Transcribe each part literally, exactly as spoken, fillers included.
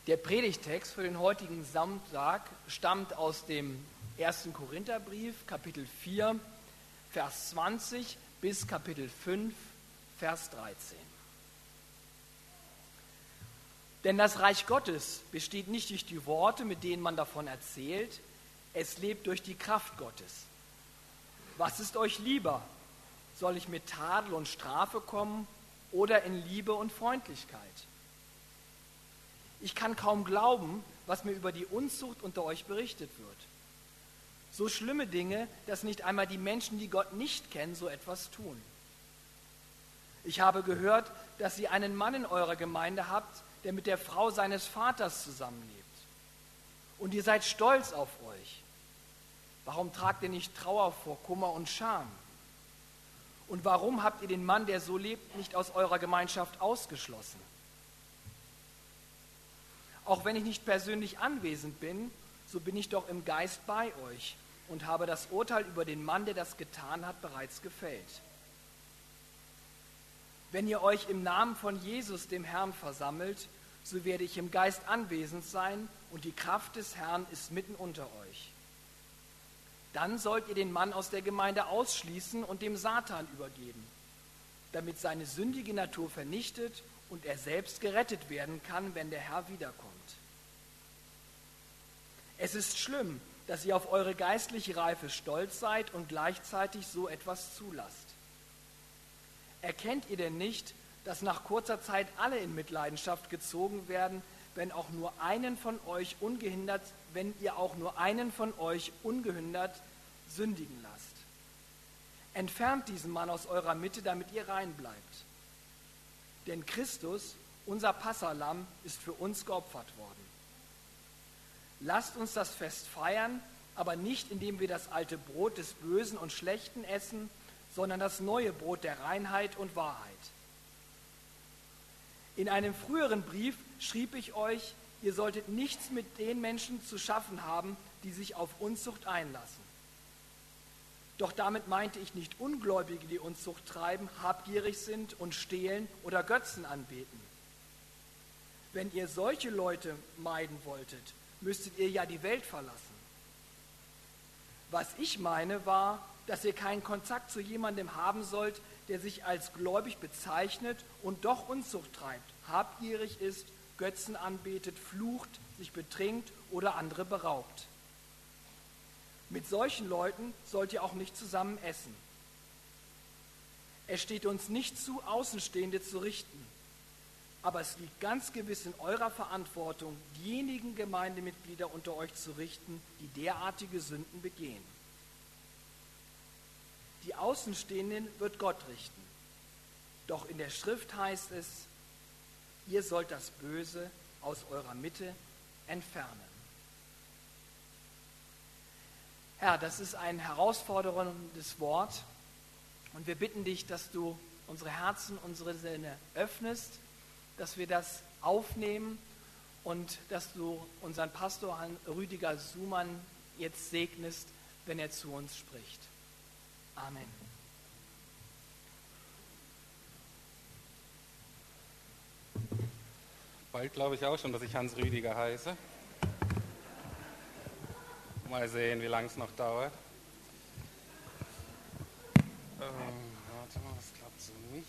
Der Predigtext für den heutigen Sonntag stammt aus dem ersten Korintherbrief, Kapitel vier, Vers zwanzig bis Kapitel fünf, Vers dreizehn. Denn das Reich Gottes besteht nicht durch die Worte, mit denen man davon erzählt, es lebt durch die Kraft Gottes. Was ist euch lieber? Soll ich mit Tadel und Strafe kommen oder in Liebe und Freundlichkeit? Ich kann kaum glauben, was mir über die Unzucht unter euch berichtet wird. So schlimme Dinge, dass nicht einmal die Menschen, die Gott nicht kennen, so etwas tun. Ich habe gehört, dass ihr einen Mann in eurer Gemeinde habt, der mit der Frau seines Vaters zusammenlebt. Und ihr seid stolz auf euch. Warum tragt ihr nicht Trauer vor Kummer und Scham? Und warum habt ihr den Mann, der so lebt, nicht aus eurer Gemeinschaft ausgeschlossen? Auch wenn ich nicht persönlich anwesend bin, so bin ich doch im Geist bei euch und habe das Urteil über den Mann, der das getan hat, bereits gefällt. Wenn ihr euch im Namen von Jesus, dem Herrn, versammelt, so werde ich im Geist anwesend sein und die Kraft des Herrn ist mitten unter euch. Dann sollt ihr den Mann aus der Gemeinde ausschließen und dem Satan übergeben, damit seine sündige Natur vernichtet und er selbst gerettet werden kann, wenn der Herr wiederkommt. Es ist schlimm, dass ihr auf eure geistliche Reife stolz seid und gleichzeitig so etwas zulasst. Erkennt ihr denn nicht, dass nach kurzer Zeit alle in Mitleidenschaft gezogen werden, wenn auch nur einen von euch ungehindert, wenn ihr auch nur einen von euch ungehindert sündigen lasst? Entfernt diesen Mann aus eurer Mitte, damit ihr rein bleibt. Denn Christus, unser Passahlamm, ist für uns geopfert worden. Lasst uns das Fest feiern, aber nicht indem wir das alte Brot des Bösen und Schlechten essen, sondern das neue Brot der Reinheit und Wahrheit. In einem früheren Brief schrieb ich euch, ihr solltet nichts mit den Menschen zu schaffen haben, die sich auf Unzucht einlassen. Doch damit meinte ich nicht Ungläubige, die Unzucht treiben, habgierig sind und stehlen oder Götzen anbeten. Wenn ihr solche Leute meiden wolltet, müsstet ihr ja die Welt verlassen. Was ich meine, war, dass ihr keinen Kontakt zu jemandem haben sollt, der sich als gläubig bezeichnet und doch Unzucht treibt, habgierig ist, Götzen anbetet, flucht, sich betrinkt oder andere beraubt. Mit solchen Leuten sollt ihr auch nicht zusammen essen. Es steht uns nicht zu, Außenstehende zu richten, aber es liegt ganz gewiss in eurer Verantwortung, diejenigen Gemeindemitglieder unter euch zu richten, die derartige Sünden begehen. Die Außenstehenden wird Gott richten. Doch in der Schrift heißt es, ihr sollt das Böse aus eurer Mitte entfernen. Herr, das ist ein herausforderndes Wort und wir bitten dich, dass du unsere Herzen, unsere Sinne öffnest, dass wir das aufnehmen und dass du unseren Pastor Rüdiger Sumann jetzt segnest, wenn er zu uns spricht. Amen. Bald glaube ich auch schon, dass ich Hans Rüdiger heiße. Mal sehen, wie lange es noch dauert. Ähm, warte mal, das klappt so nicht.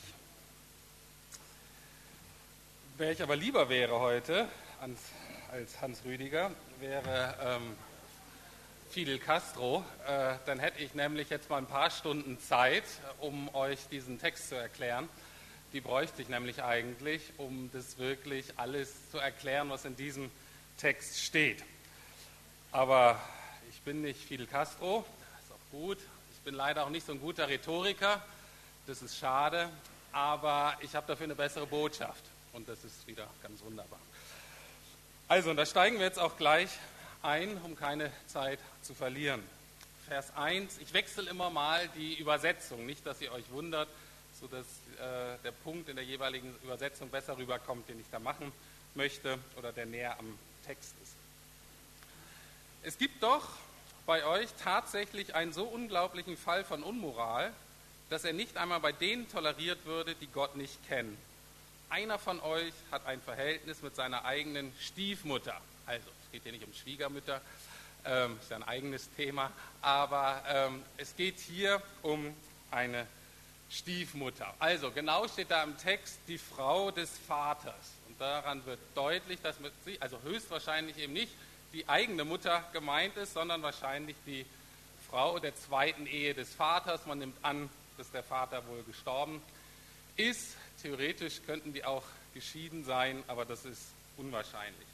Wer ich aber lieber wäre heute als, als Hans Rüdiger, wäre ähm, Fidel Castro. Äh, dann hätte ich nämlich jetzt mal ein paar Stunden Zeit, um euch diesen Text zu erklären. Die bräuchte ich nämlich eigentlich, um das wirklich alles zu erklären, was in diesem Text steht. Aber ich bin nicht Fidel Castro, das ist auch gut. Ich bin leider auch nicht so ein guter Rhetoriker, das ist schade, aber ich habe dafür eine bessere Botschaft und das ist wieder ganz wunderbar. Also, und da steigen wir jetzt auch gleich ein, um keine Zeit zu verlieren. Vers eins, ich wechsle immer mal die Übersetzung, nicht, dass ihr euch wundert, sodass äh, der Punkt in der jeweiligen Übersetzung besser rüberkommt, den ich da machen möchte oder der näher am Text ist. Es gibt doch bei euch tatsächlich einen so unglaublichen Fall von Unmoral, dass er nicht einmal bei denen toleriert würde, die Gott nicht kennen. einer von euch hat ein Verhältnis mit seiner eigenen Stiefmutter. Also, es geht hier nicht um Schwiegermütter, ähm, ist ja ein eigenes Thema, aber ähm, es geht hier um eine Stiefmutter. Also, genau steht da im Text die Frau des Vaters. Und daran wird deutlich, dass mit sie, also höchstwahrscheinlich eben nicht die eigene Mutter gemeint ist, sondern wahrscheinlich die Frau der zweiten Ehe des Vaters. Man nimmt an, dass der Vater wohl gestorben ist. Theoretisch könnten die auch geschieden sein, aber das ist unwahrscheinlicher.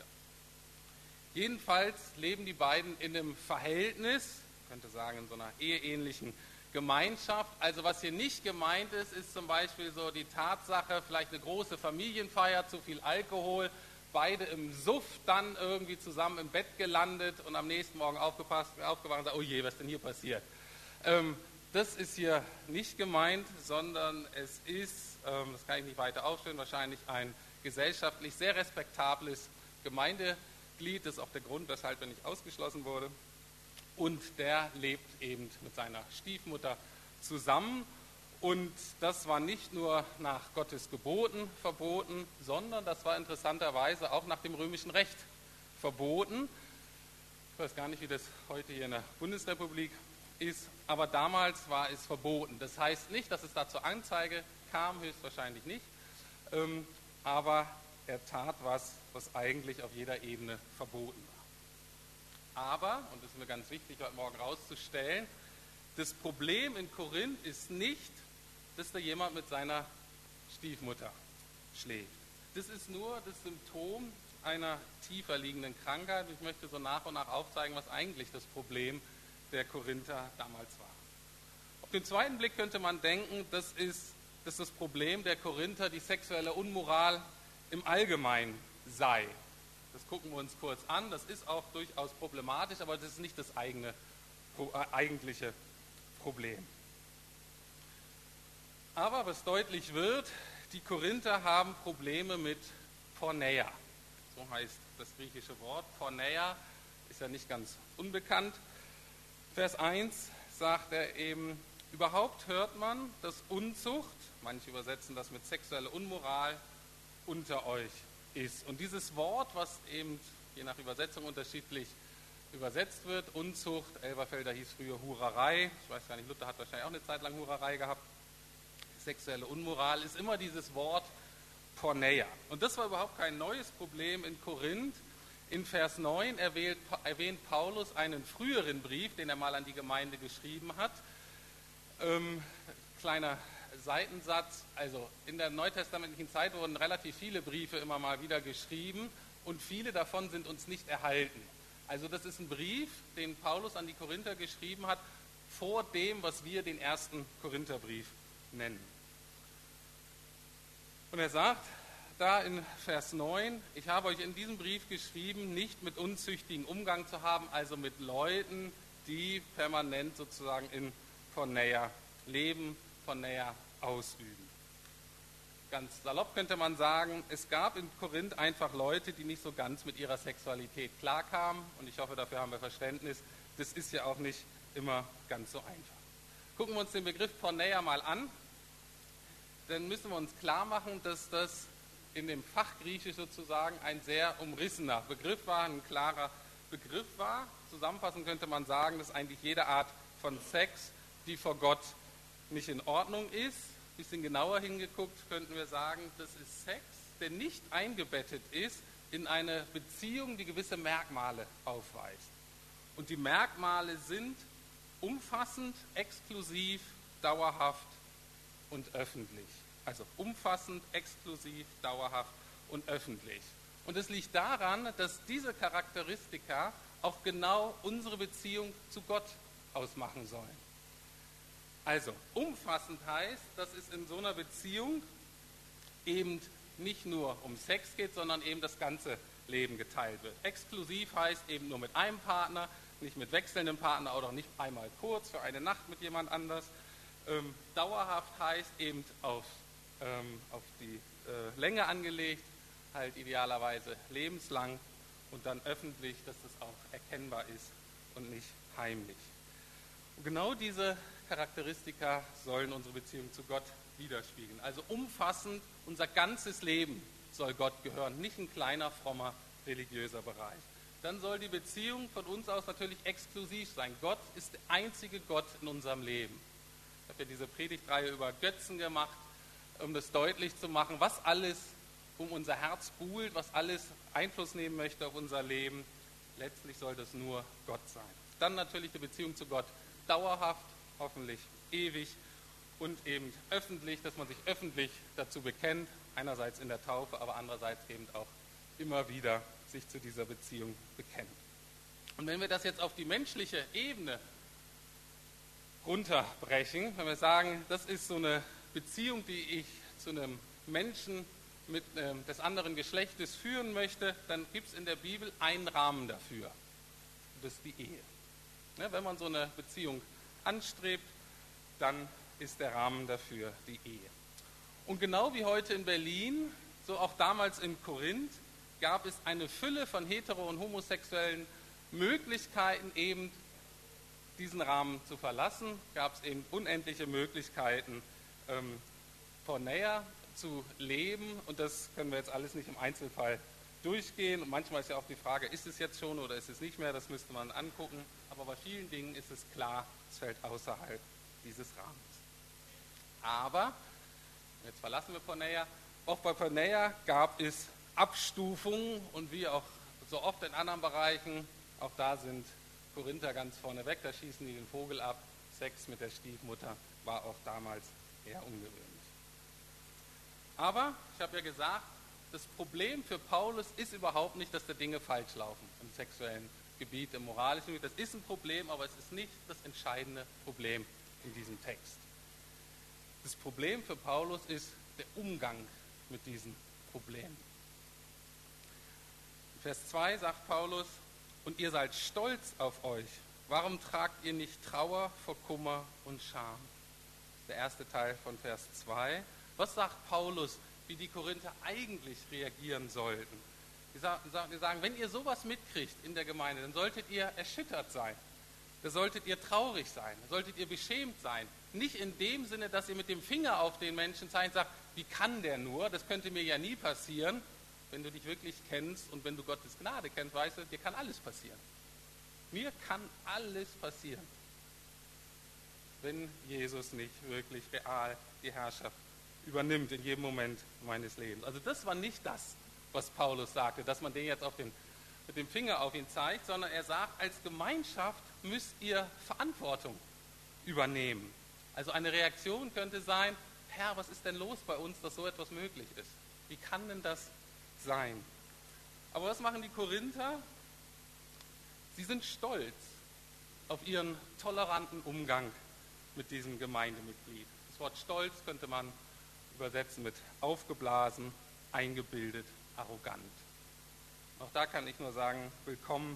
Jedenfalls leben die beiden in einem Verhältnis, man könnte sagen in so einer eheähnlichen Gemeinschaft. Also was hier nicht gemeint ist, ist zum Beispiel so die Tatsache, vielleicht eine große Familienfeier, zu viel Alkohol, beide im Suff dann irgendwie zusammen im Bett gelandet und am nächsten Morgen aufgepasst, aufgewacht und gesagt, oh je, was ist denn hier passiert? Ähm, das ist hier nicht gemeint, sondern es ist, ähm, das kann ich nicht weiter aufstellen, wahrscheinlich ein gesellschaftlich sehr respektables Gemeindeglied. Das ist auch der Grund, weshalb er nicht ausgeschlossen wurde. Und der lebt eben mit seiner Stiefmutter zusammen. Und das war nicht nur nach Gottes Geboten verboten, sondern das war interessanterweise auch nach dem römischen Recht verboten. Ich weiß gar nicht, wie das heute hier in der Bundesrepublik ist, aber damals war es verboten. Das heißt nicht, dass es da zur Anzeige kam, höchstwahrscheinlich nicht, ähm, aber er tat was, was eigentlich auf jeder Ebene verboten war. Aber, und das ist mir ganz wichtig, heute Morgen rauszustellen, das Problem in Korinth ist nicht, dass da jemand mit seiner Stiefmutter schläft. Das ist nur das Symptom einer tiefer liegenden Krankheit. Ich möchte so nach und nach aufzeigen, was eigentlich das Problem der Korinther damals war. Auf den zweiten Blick könnte man denken, das ist, dass das Problem der Korinther die sexuelle Unmoral im Allgemeinen sei. Das gucken wir uns kurz an. Das ist auch durchaus problematisch, aber das ist nicht das eigene, äh, eigentliche Problem. Aber was deutlich wird, die Korinther haben Probleme mit Porneia. So heißt das griechische Wort. Porneia ist ja nicht ganz unbekannt. Vers eins sagt er eben, überhaupt hört man, dass Unzucht, manche übersetzen das mit sexuelle Unmoral, unter euch ist. Und dieses Wort, was eben je nach Übersetzung unterschiedlich übersetzt wird, Unzucht, Elberfelder hieß früher Hurerei, ich weiß gar nicht, Luther hat wahrscheinlich auch eine Zeit lang Hurerei gehabt, sexuelle Unmoral, ist immer dieses Wort Porneia. Und das war überhaupt kein neues Problem in Korinth. In Vers neun erwähnt, erwähnt Paulus einen früheren Brief, den er mal an die Gemeinde geschrieben hat. Ähm, kleiner Seitensatz, also in der neutestamentlichen Zeit wurden relativ viele Briefe immer mal wieder geschrieben und viele davon sind uns nicht erhalten. Also das ist ein Brief, den Paulus an die Korinther geschrieben hat, vor dem, was wir den ersten Korintherbrief nennen. Und er sagt da in Vers neun, ich habe euch in diesem Brief geschrieben, nicht mit unzüchtigen Umgang zu haben, also mit Leuten, die permanent sozusagen in Porneia leben, Porneia ausüben. Ganz salopp könnte man sagen, es gab in Korinth einfach Leute, die nicht so ganz mit ihrer Sexualität klarkamen und ich hoffe, dafür haben wir Verständnis. Das ist ja auch nicht immer ganz so einfach. Gucken wir uns den Begriff Porneia mal an, dann müssen wir uns klar machen, dass das in dem Fachgriechisch sozusagen ein sehr umrissener Begriff war, ein klarer Begriff war. Zusammenfassend könnte man sagen, dass eigentlich jede Art von Sex, die vor Gott nicht in Ordnung ist. Ein bisschen genauer hingeguckt könnten wir sagen, das ist Sex, der nicht eingebettet ist in eine Beziehung, die gewisse Merkmale aufweist. Und die Merkmale sind umfassend, exklusiv, dauerhaft und öffentlich. Also umfassend, exklusiv, dauerhaft und öffentlich. Und es liegt daran, dass diese Charakteristika auch genau unsere Beziehung zu Gott ausmachen sollen. Also umfassend heißt, dass es in so einer Beziehung eben nicht nur um Sex geht, sondern eben das ganze Leben geteilt wird. Exklusiv heißt eben nur mit einem Partner, nicht mit wechselndem Partner oder nicht einmal kurz für eine Nacht mit jemand anders. Ähm, dauerhaft heißt eben auf, ähm, auf die äh, Länge angelegt, halt idealerweise lebenslang und dann öffentlich, dass das auch erkennbar ist und nicht heimlich. Und genau diese Charakteristika sollen unsere Beziehung zu Gott widerspiegeln. Also umfassend, unser ganzes Leben soll Gott gehören, nicht ein kleiner, frommer, religiöser Bereich. Dann soll die Beziehung von uns aus natürlich exklusiv sein. Gott ist der einzige Gott in unserem Leben. Ich habe ja diese Predigtreihe über Götzen gemacht, um das deutlich zu machen, was alles um unser Herz buhlt, was alles Einfluss nehmen möchte auf unser Leben. Letztlich soll das nur Gott sein. Dann natürlich die Beziehung zu Gott dauerhaft, hoffentlich ewig und eben öffentlich, dass man sich öffentlich dazu bekennt, einerseits in der Taufe, aber andererseits eben auch immer wieder sich zu dieser Beziehung bekennt. Und wenn wir das jetzt auf die menschliche Ebene runterbrechen, wenn wir sagen, das ist so eine Beziehung, die ich zu einem Menschen mit, äh, des anderen Geschlechtes führen möchte, dann gibt es in der Bibel einen Rahmen dafür. Das ist die Ehe. Ja, wenn man so eine Beziehung anstrebt, dann ist der Rahmen dafür die Ehe. Und genau wie heute in Berlin, so auch damals in Korinth, gab es eine Fülle von hetero- und homosexuellen Möglichkeiten, eben diesen Rahmen zu verlassen. Gab es eben unendliche Möglichkeiten, ähm, porneia zu leben. Und das können wir jetzt alles nicht im Einzelfall durchgehen. Und manchmal ist ja auch die Frage, ist es jetzt schon oder ist es nicht mehr? Das müsste man angucken. Aber bei vielen Dingen ist es klar, es fällt außerhalb dieses Rahmens. Aber, jetzt verlassen wir porneia, auch bei porneia gab es Abstufungen und wie auch so oft in anderen Bereichen, auch da sind Korinther ganz vorne weg, da schießen die den Vogel ab. Sex mit der Stiefmutter war auch damals eher ungewöhnlich. Aber, ich habe ja gesagt, das Problem für Paulus ist überhaupt nicht, dass da Dinge falsch laufen im sexuellen Gebiet, im moralischen Gebiet. Das ist ein Problem, aber es ist nicht das entscheidende Problem in diesem Text. Das Problem für Paulus ist der Umgang mit diesen Problemen. In Vers zwei sagt Paulus, und ihr seid stolz auf euch. Warum tragt ihr nicht Trauer vor Kummer und Scham? Der erste Teil von Vers zwei. Was sagt Paulus, wie die Korinther eigentlich reagieren sollten? Die sagen, wenn ihr sowas mitkriegt in der Gemeinde, dann solltet ihr erschüttert sein. Da solltet ihr traurig sein, da solltet ihr beschämt sein. Nicht in dem Sinne, dass ihr mit dem Finger auf den Menschen zeigt und sagt, wie kann der nur, das könnte mir ja nie passieren. Wenn du dich wirklich kennst und wenn du Gottes Gnade kennst, weißt du, dir kann alles passieren. Mir kann alles passieren, wenn Jesus nicht wirklich real die Herrschaft übernimmt in jedem Moment meines Lebens. Also das war nicht das, was Paulus sagte, dass man den jetzt auf den, mit dem Finger auf ihn zeigt, sondern er sagt, als Gemeinschaft müsst ihr Verantwortung übernehmen. Also eine Reaktion könnte sein, Herr, was ist denn los bei uns, dass so etwas möglich ist? Wie kann denn das sein? Aber was machen die Korinther? Sie sind stolz auf ihren toleranten Umgang mit diesem Gemeindemitglied. Das Wort stolz könnte man übersetzen mit aufgeblasen, eingebildet, arrogant. Auch da kann ich nur sagen, willkommen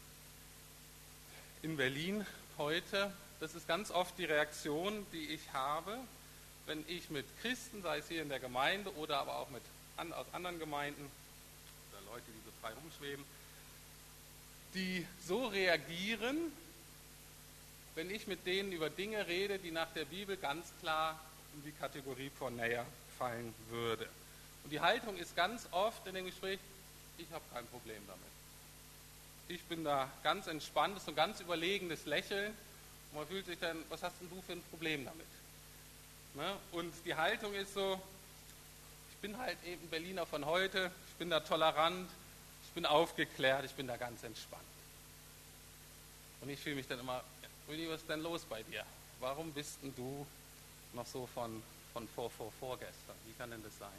in Berlin heute. Das ist ganz oft die Reaktion, die ich habe, wenn ich mit Christen, sei es hier in der Gemeinde oder aber auch mit an, aus anderen Gemeinden oder Leute, die so frei rumschweben, die so reagieren, wenn ich mit denen über Dinge rede, die nach der Bibel ganz klar in die Kategorie porneia fallen würde. Und die Haltung ist ganz oft in dem Gespräch, ich habe kein Problem damit. Ich bin da ganz entspannt, das ist so ein ganz überlegenes Lächeln. Und man fühlt sich dann, was hast denn du für ein Problem damit? Ne? Und die Haltung ist so, ich bin halt eben Berliner von heute, ich bin da tolerant, ich bin aufgeklärt, ich bin da ganz entspannt. Und ich fühle mich dann immer, Rüdi, was ist denn los bei dir? Warum bist denn du noch so von, von vor, vor, vorgestern? Wie kann denn das sein?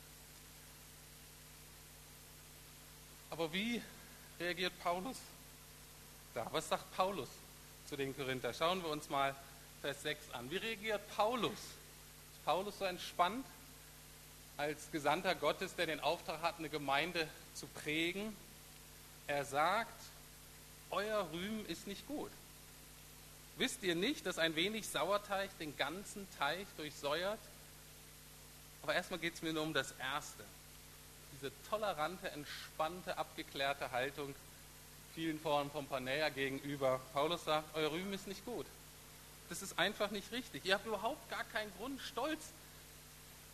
Aber wie reagiert Paulus da? Was sagt Paulus zu den Korinther? Schauen wir uns mal Vers sechs an. Wie reagiert Paulus? Ist Paulus so entspannt als Gesandter Gottes, der den Auftrag hat, eine Gemeinde zu prägen? Er sagt, euer Rühmen ist nicht gut. Wisst ihr nicht, dass ein wenig Sauerteig den ganzen Teig durchsäuert? Aber erstmal geht es mir nur um das Erste. Diese tolerante, entspannte, abgeklärte Haltung vielen Formen von porneia gegenüber. Paulus sagt, euer Rühmen ist nicht gut. Das ist einfach nicht richtig. Ihr habt überhaupt gar keinen Grund, stolz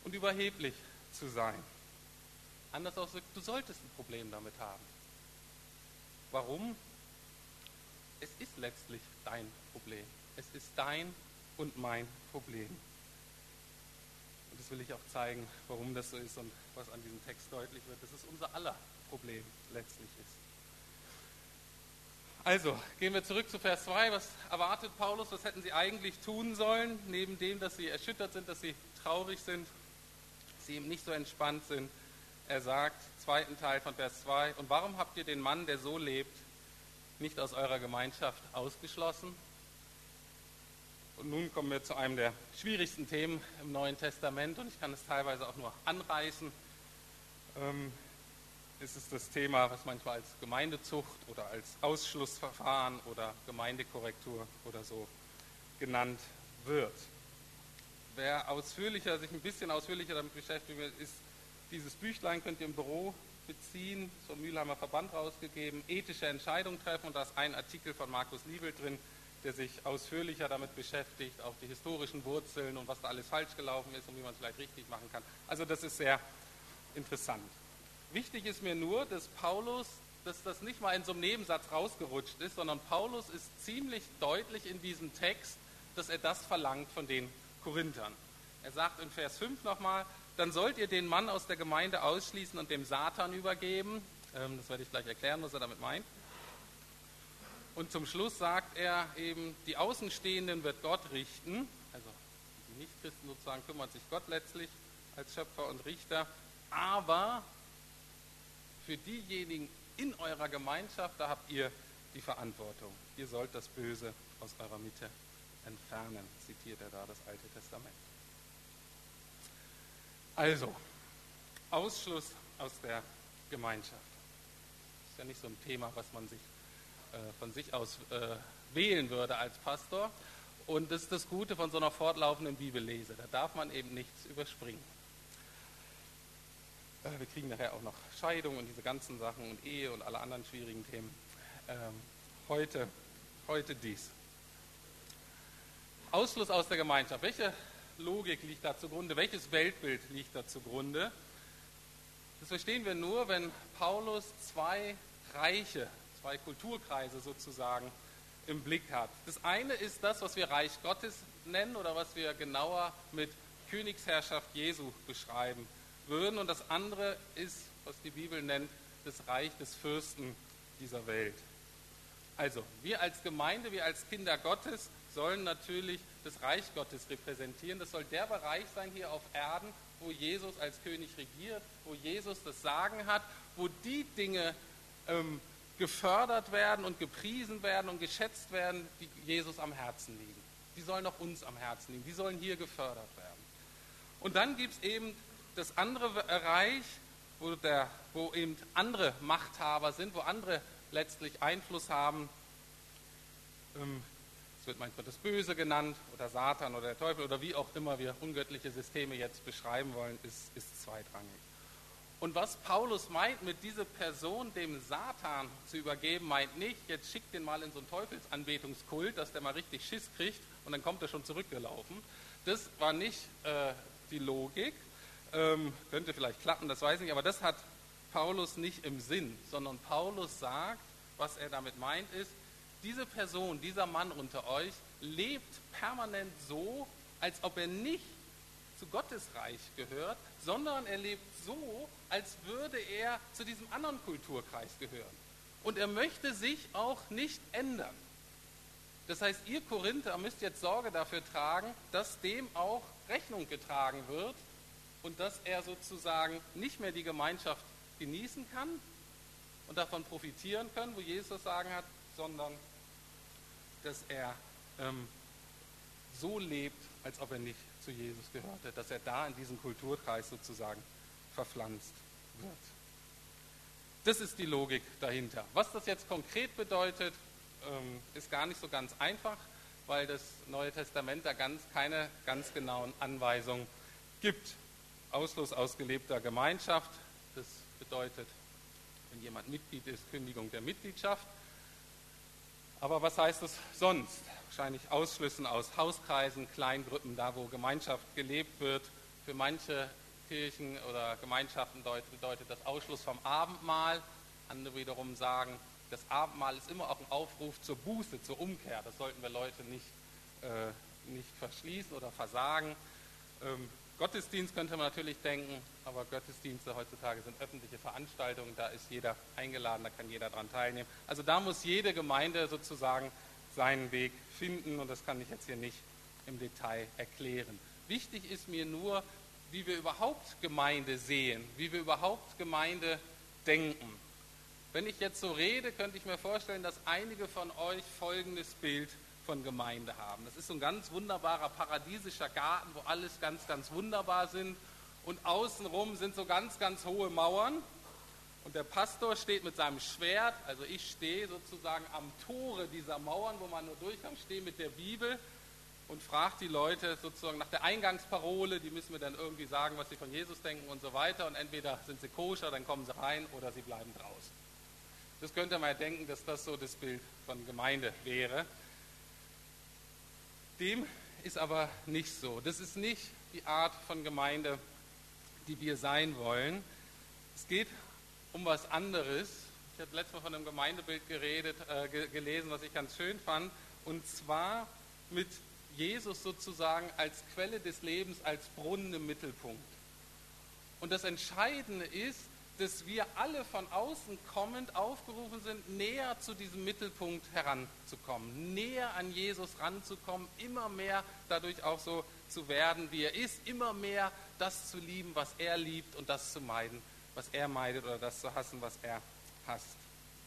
und überheblich zu sein. Anders ausgedrückt, du solltest ein Problem damit haben. Warum? Es ist letztlich dein Problem. Es ist dein und mein Problem. Und das will ich auch zeigen, warum das so ist und was an diesem Text deutlich wird, dass es unser aller Problem letztlich ist. Also, gehen wir zurück zu Vers zwei. Was erwartet Paulus? Was hätten sie eigentlich tun sollen, neben dem, dass sie erschüttert sind, dass sie traurig sind, dass sie eben nicht so entspannt sind? Er sagt, zweiten Teil von Vers zwei, und warum habt ihr den Mann, der so lebt, nicht aus eurer Gemeinschaft ausgeschlossen? Und nun kommen wir zu einem der schwierigsten Themen im Neuen Testament, und ich kann es teilweise auch nur anreißen. Ähm, es ist das Thema, was manchmal als Gemeindezucht oder als Ausschlussverfahren oder Gemeindekorrektur oder so genannt wird. Wer ausführlicher, sich ein bisschen ausführlicher damit beschäftigen will, ist dieses Büchlein, könnt ihr im Büro beziehen, vom Mülheimer Verband rausgegeben, ethische Entscheidungen treffen, und da ist ein Artikel von Markus Liebel drin, der sich ausführlicher damit beschäftigt, auch die historischen Wurzeln und was da alles falsch gelaufen ist und wie man es vielleicht richtig machen kann. Also das ist sehr interessant. Wichtig ist mir nur, dass Paulus, dass das nicht mal in so einem Nebensatz rausgerutscht ist, sondern Paulus ist ziemlich deutlich in diesem Text, dass er das verlangt von den Korinthern. Er sagt in Vers fünf nochmal, dann sollt ihr den Mann aus der Gemeinde ausschließen und dem Satan übergeben. Ähm, das werde ich gleich erklären, was er damit meint. Und zum Schluss sagt er eben, die Außenstehenden wird Gott richten, also die Nichtchristen sozusagen kümmert sich Gott letztlich als Schöpfer und Richter, aber für diejenigen in eurer Gemeinschaft, da habt ihr die Verantwortung. Ihr sollt das Böse aus eurer Mitte entfernen, zitiert er da das Alte Testament. Also, Ausschluss aus der Gemeinschaft. Das ist ja nicht so ein Thema, was man sich äh, von sich aus äh, wählen würde als Pastor. Und das ist das Gute von so einer fortlaufenden Bibellese. Da darf man eben nichts überspringen. Äh, wir kriegen nachher auch noch Scheidung und diese ganzen Sachen und Ehe und alle anderen schwierigen Themen. Ähm, heute, heute dies. Ausschluss aus der Gemeinschaft. Welche Logik liegt da zugrunde? Welches Weltbild liegt da zugrunde? Das verstehen wir nur, wenn Paulus zwei Reiche, zwei Kulturkreise sozusagen im Blick hat. Das eine ist das, was wir Reich Gottes nennen oder was wir genauer mit Königsherrschaft Jesu beschreiben würden. Und das andere ist, was die Bibel nennt, das Reich des Fürsten dieser Welt. Also, wir als Gemeinde, wir als Kinder Gottes sollen natürlich das Reich Gottes repräsentieren. Das soll der Bereich sein hier auf Erden, wo Jesus als König regiert, wo Jesus das Sagen hat, wo die Dinge ähm, gefördert werden und gepriesen werden und geschätzt werden, die Jesus am Herzen liegen. Die sollen auch uns am Herzen liegen, die sollen hier gefördert werden. Und dann gibt es eben das andere Reich, wo, der, wo eben andere Machthaber sind, wo andere letztlich Einfluss haben. Ähm, Es wird manchmal das Böse genannt oder Satan oder der Teufel oder wie auch immer wir ungöttliche Systeme jetzt beschreiben wollen, ist, ist zweitrangig. Und was Paulus meint, mit dieser Person dem Satan zu übergeben, meint nicht, jetzt schickt den mal in so einen Teufelsanbetungskult, dass der mal richtig Schiss kriegt und dann kommt er schon zurückgelaufen. Das war nicht äh, die Logik. Ähm, könnte vielleicht klappen, das weiß ich nicht, aber das hat Paulus nicht im Sinn, sondern Paulus sagt, was er damit meint ist, diese Person, dieser Mann unter euch lebt permanent so, als ob er nicht zu Gottes Reich gehört, sondern er lebt so, als würde er zu diesem anderen Kulturkreis gehören. Und er möchte sich auch nicht ändern. Das heißt, ihr Korinther müsst jetzt Sorge dafür tragen, dass dem auch Rechnung getragen wird und dass er sozusagen nicht mehr die Gemeinschaft genießen kann und davon profitieren kann, wo Jesus das Sagen hat, sondern dass er ähm, so lebt, als ob er nicht zu Jesus gehörte, dass er da in diesem Kulturkreis sozusagen verpflanzt wird. Das ist die Logik dahinter. Was das jetzt konkret bedeutet, ähm, ist gar nicht so ganz einfach, weil das Neue Testament da ganz, keine ganz genauen Anweisungen gibt. Ausschluss aus gelebter Gemeinschaft, das bedeutet, wenn jemand Mitglied ist, Kündigung der Mitgliedschaft. Aber was heißt es sonst? Wahrscheinlich Ausschlüssen aus Hauskreisen, Kleingruppen, da wo Gemeinschaft gelebt wird, Für manche Kirchen oder Gemeinschaften bedeutet das Ausschluss vom Abendmahl. Andere wiederum sagen, das Abendmahl ist immer auch ein Aufruf zur Buße, zur Umkehr. Das sollten wir Leute nicht, äh, nicht verschließen oder versagen. Ähm, Gottesdienst könnte man natürlich denken, aber Gottesdienste heutzutage sind öffentliche Veranstaltungen, da ist jeder eingeladen, da kann jeder daran teilnehmen. Also da muss jede Gemeinde sozusagen seinen Weg finden und das kann ich jetzt hier nicht im Detail erklären. Wichtig ist mir nur, wie wir überhaupt Gemeinde sehen, wie wir überhaupt Gemeinde denken. Wenn ich jetzt so rede, könnte ich mir vorstellen, dass einige von euch folgendes Bild von Gemeinde haben. Das ist so ein ganz wunderbarer paradiesischer Garten, wo alles ganz, ganz wunderbar sind und außenrum sind so ganz, ganz hohe Mauern und der Pastor steht mit seinem Schwert, also ich stehe sozusagen am Tore dieser Mauern, wo man nur durchkommt, stehe mit der Bibel und fragt die Leute sozusagen nach der Eingangsparole, die müssen mir dann irgendwie sagen, was sie von Jesus denken und so weiter und entweder sind sie koscher, dann kommen sie rein oder sie bleiben draußen. Das könnte man ja denken, dass das so das Bild von Gemeinde wäre. Dem ist aber nicht so. Das ist nicht die Art von Gemeinde, die wir sein wollen. Es geht um was anderes. Ich habe letztes Mal von einem Gemeindebild geredet, äh, ge- gelesen, was ich ganz schön fand. Und zwar mit Jesus sozusagen als Quelle des Lebens, als Brunnen im Mittelpunkt. Und das Entscheidende ist, dass wir alle von außen kommend aufgerufen sind, näher zu diesem Mittelpunkt heranzukommen, näher an Jesus ranzukommen, immer mehr dadurch auch so zu werden, wie er ist, immer mehr das zu lieben, was er liebt und das zu meiden, was er meidet oder das zu hassen, was er hasst.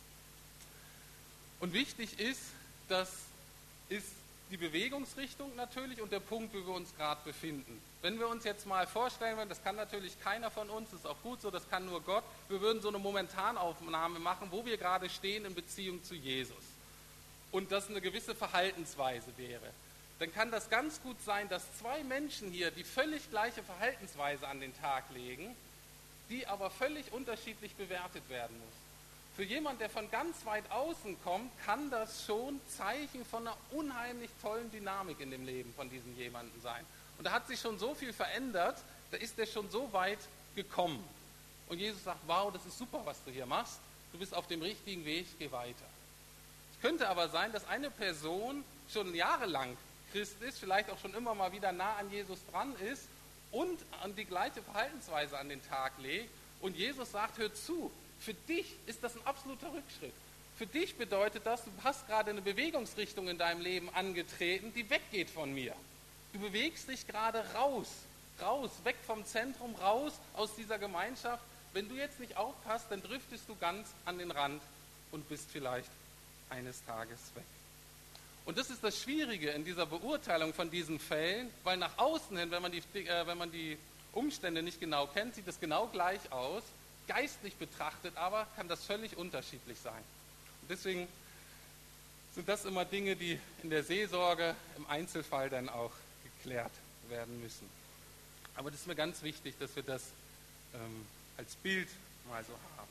Und wichtig ist, das ist die Bewegungsrichtung natürlich und der Punkt, wo wir uns gerade befinden. Wenn wir uns jetzt mal vorstellen würden, das kann natürlich keiner von uns, das ist auch gut so, das kann nur Gott, wir würden so eine Momentanaufnahme machen, wo wir gerade stehen in Beziehung zu Jesus und das eine gewisse Verhaltensweise wäre, dann kann das ganz gut sein, dass zwei Menschen hier die völlig gleiche Verhaltensweise an den Tag legen, die aber völlig unterschiedlich bewertet werden muss. Für jemanden, der von ganz weit außen kommt, kann das schon Zeichen von einer unheimlich tollen Dynamik in dem Leben von diesem jemanden sein. Und da hat sich schon so viel verändert, da ist der schon so weit gekommen. Und Jesus sagt, wow, das ist super, was du hier machst. Du bist auf dem richtigen Weg, geh weiter. Es könnte aber sein, dass eine Person schon jahrelang Christ ist, vielleicht auch schon immer mal wieder nah an Jesus dran ist und an die gleiche Verhaltensweise an den Tag legt. Und Jesus sagt, hör zu, für dich ist das ein absoluter Rückschritt. Für dich bedeutet das, du hast gerade eine Bewegungsrichtung in deinem Leben angetreten, die weggeht von mir. Du bewegst dich gerade raus, raus, weg vom Zentrum, raus aus dieser Gemeinschaft. Wenn du jetzt nicht aufpasst, dann driftest du ganz an den Rand und bist vielleicht eines Tages weg. Und das ist das Schwierige in dieser Beurteilung von diesen Fällen, weil nach außen hin, wenn man die, äh, wenn man die Umstände nicht genau kennt, sieht es genau gleich aus. Geistlich betrachtet aber kann das völlig unterschiedlich sein. Und deswegen sind das immer Dinge, die in der Seelsorge im Einzelfall dann auch geklärt werden müssen. Aber das ist mir ganz wichtig, dass wir das ähm, als Bild mal so haben.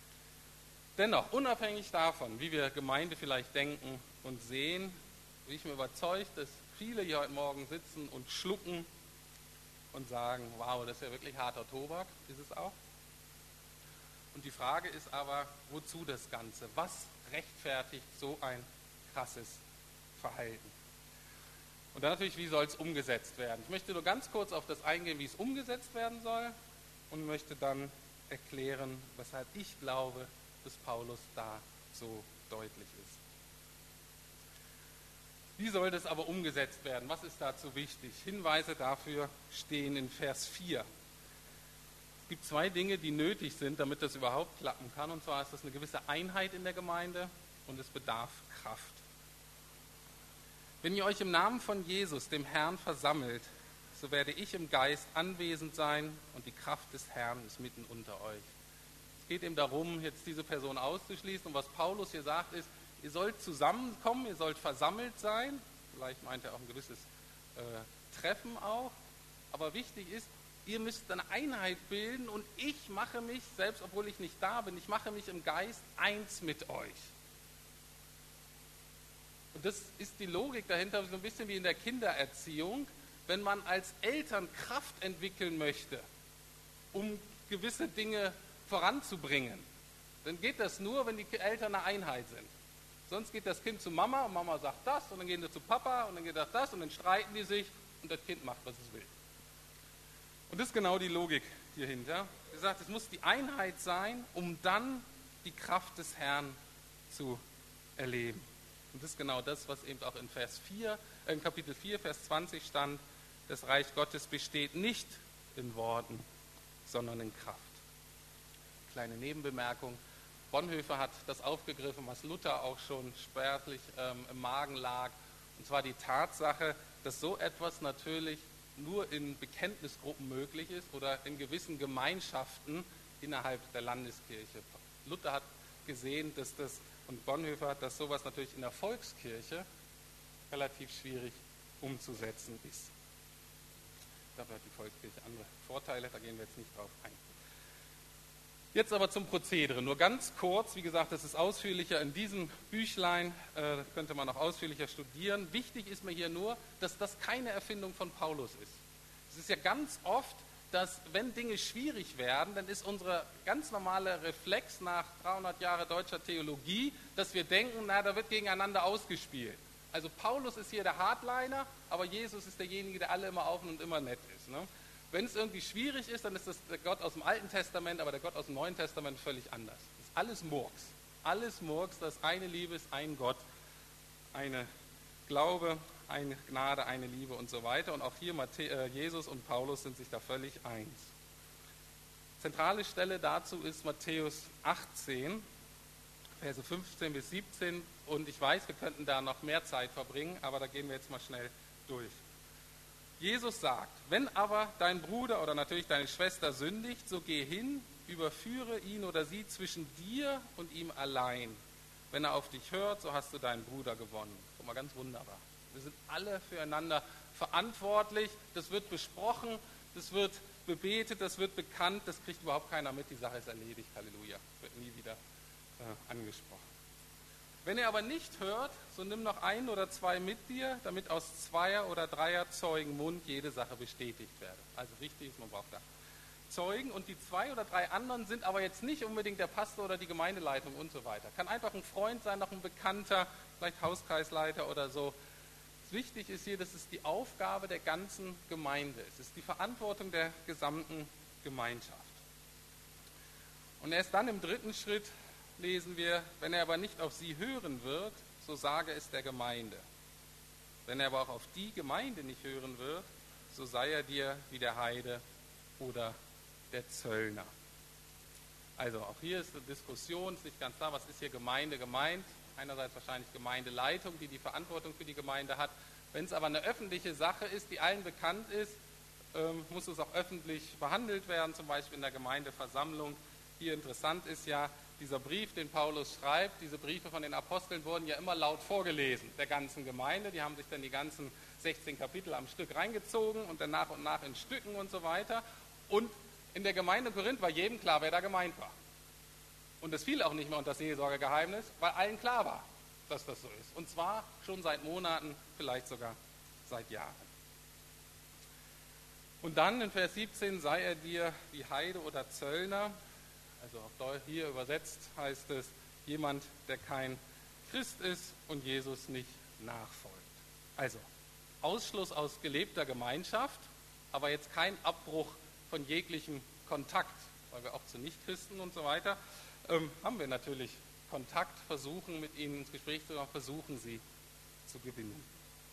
Dennoch, unabhängig davon, wie wir Gemeinde vielleicht denken und sehen, bin ich mir überzeugt, dass viele hier heute Morgen sitzen und schlucken und sagen, wow, das ist ja wirklich harter Tobak, ist es auch. Und die Frage ist aber, wozu das Ganze? Was rechtfertigt so ein krasses Verhalten? Und dann natürlich, wie soll es umgesetzt werden? Ich möchte nur ganz kurz auf das eingehen, wie es umgesetzt werden soll und möchte dann erklären, weshalb ich glaube, dass Paulus da so deutlich ist. Wie soll das aber umgesetzt werden? Was ist dazu wichtig? Hinweise dafür stehen in Vers vier. Es gibt zwei Dinge, die nötig sind, damit das überhaupt klappen kann. Und zwar ist das eine gewisse Einheit in der Gemeinde und es bedarf Kraft. Wenn ihr euch im Namen von Jesus, dem Herrn, versammelt, so werde ich im Geist anwesend sein und die Kraft des Herrn ist mitten unter euch. Es geht eben darum, jetzt diese Person auszuschließen. Und was Paulus hier sagt, ist, ihr sollt zusammenkommen, ihr sollt versammelt sein. Vielleicht meint er auch ein gewisses äh, Treffen auch. Aber wichtig ist, ihr müsst eine Einheit bilden und ich mache mich, selbst obwohl ich nicht da bin, ich mache mich im Geist eins mit euch. Und das ist die Logik dahinter, so ein bisschen wie in der Kindererziehung. wenn man als Eltern Kraft entwickeln möchte, um gewisse Dinge voranzubringen, dann geht das nur, wenn die Eltern eine Einheit sind. Sonst geht das Kind zu Mama und Mama sagt das und dann gehen sie zu Papa und dann geht das das und dann streiten die sich und das Kind macht, was es will. Und das ist genau die Logik hierhinter. Er sagt, es muss die Einheit sein, um dann die Kraft des Herrn zu erleben. Und das ist genau das, was eben auch in Vers vier, äh in Kapitel vier, Vers zwanzig stand. Das Reich Gottes besteht nicht in Worten, sondern in Kraft. Kleine Nebenbemerkung. Bonhoeffer hat das aufgegriffen, was Luther auch schon spärlich ähm, im Magen lag. Und zwar die Tatsache, dass so etwas natürlich nur in Bekenntnisgruppen möglich ist oder in gewissen Gemeinschaften innerhalb der Landeskirche. Luther hat gesehen, dass das, und Bonhoeffer hat, dass sowas natürlich in der Volkskirche relativ schwierig umzusetzen ist. Dafür hat die Volkskirche andere Vorteile, da gehen wir jetzt nicht drauf ein. Jetzt aber zum Prozedere, nur ganz kurz, wie gesagt, das ist ausführlicher in diesem Büchlein, äh, das könnte man noch ausführlicher studieren. Wichtig ist mir hier nur, dass das keine Erfindung von Paulus ist. Es ist ja ganz oft, dass wenn Dinge schwierig werden, dann ist unser ganz normaler Reflex nach dreihundert Jahren deutscher Theologie, dass wir denken, na, da wird gegeneinander ausgespielt. Also Paulus ist hier der Hardliner, aber Jesus ist derjenige, der alle immer offen und immer nett ist, ne? Wenn es irgendwie schwierig ist, dann ist das der Gott aus dem Alten Testament, aber der Gott aus dem Neuen Testament völlig anders. Das ist alles Murks. Alles Murks, das eine Liebe ist, ein Gott, eine Glaube, eine Gnade, eine Liebe und so weiter. Und auch hier Matthä- äh, Jesus und Paulus sind sich da völlig eins. Zentrale Stelle dazu ist Matthäus achtzehn, Verse fünfzehn bis siebzehn. Und ich weiß, wir könnten da noch mehr Zeit verbringen, aber da gehen wir jetzt mal schnell durch. Jesus sagt, wenn aber dein Bruder oder natürlich deine Schwester sündigt, so geh hin, überführe ihn oder sie zwischen dir und ihm allein. Wenn er auf dich hört, so hast du deinen Bruder gewonnen. Guck mal, ganz wunderbar. Wir sind alle füreinander verantwortlich, das wird besprochen, das wird bebetet, das wird bekannt, das kriegt überhaupt keiner mit, die Sache ist erledigt, Halleluja, wird nie wieder äh, angesprochen. Wenn er aber nicht hört, so nimm noch ein oder zwei mit dir, damit aus zweier oder dreier Zeugen Mund jede Sache bestätigt werde. Also wichtig ist, man braucht da Zeugen und die zwei oder drei anderen sind aber jetzt nicht unbedingt der Pastor oder die Gemeindeleitung und so weiter. Kann einfach ein Freund sein, noch ein Bekannter, vielleicht Hauskreisleiter oder so. Wichtig ist hier, das ist die Aufgabe der ganzen Gemeinde. Es ist die Verantwortung der gesamten Gemeinschaft. Und erst dann im dritten Schritt lesen wir, wenn er aber nicht auf sie hören wird, so sage es der Gemeinde. Wenn er aber auch auf die Gemeinde nicht hören wird, so sei er dir wie der Heide oder der Zöllner. Also auch hier ist eine Diskussion, ist nicht ganz klar, was ist hier Gemeinde gemeint? Einerseits wahrscheinlich Gemeindeleitung, die die Verantwortung für die Gemeinde hat. Wenn es aber eine öffentliche Sache ist, die allen bekannt ist, ähm, muss es auch öffentlich behandelt werden, zum Beispiel in der Gemeindeversammlung. Hier interessant ist ja, dieser Brief, den Paulus schreibt, diese Briefe von den Aposteln wurden ja immer laut vorgelesen, der ganzen Gemeinde. Die haben sich dann die ganzen sechzehn Kapitel am Stück reingezogen und dann nach und nach in Stücken und so weiter. Und in der Gemeinde Korinth war jedem klar, wer da gemeint war. Und es fiel auch nicht mehr unter das Seelsorgegeheimnis, weil allen klar war, dass das so ist. Und zwar schon seit Monaten, vielleicht sogar seit Jahren. Und dann in Vers siebzehn, sei er dir wie Heide oder Zöllner. Also auch hier übersetzt heißt es, jemand, der kein Christ ist und Jesus nicht nachfolgt. Also Ausschluss aus gelebter Gemeinschaft, aber jetzt kein Abbruch von jeglichem Kontakt, weil wir auch zu Nichtchristen und so weiter, ähm, haben wir natürlich Kontakt, versuchen mit ihnen ins Gespräch zu kommen, versuchen sie zu gewinnen.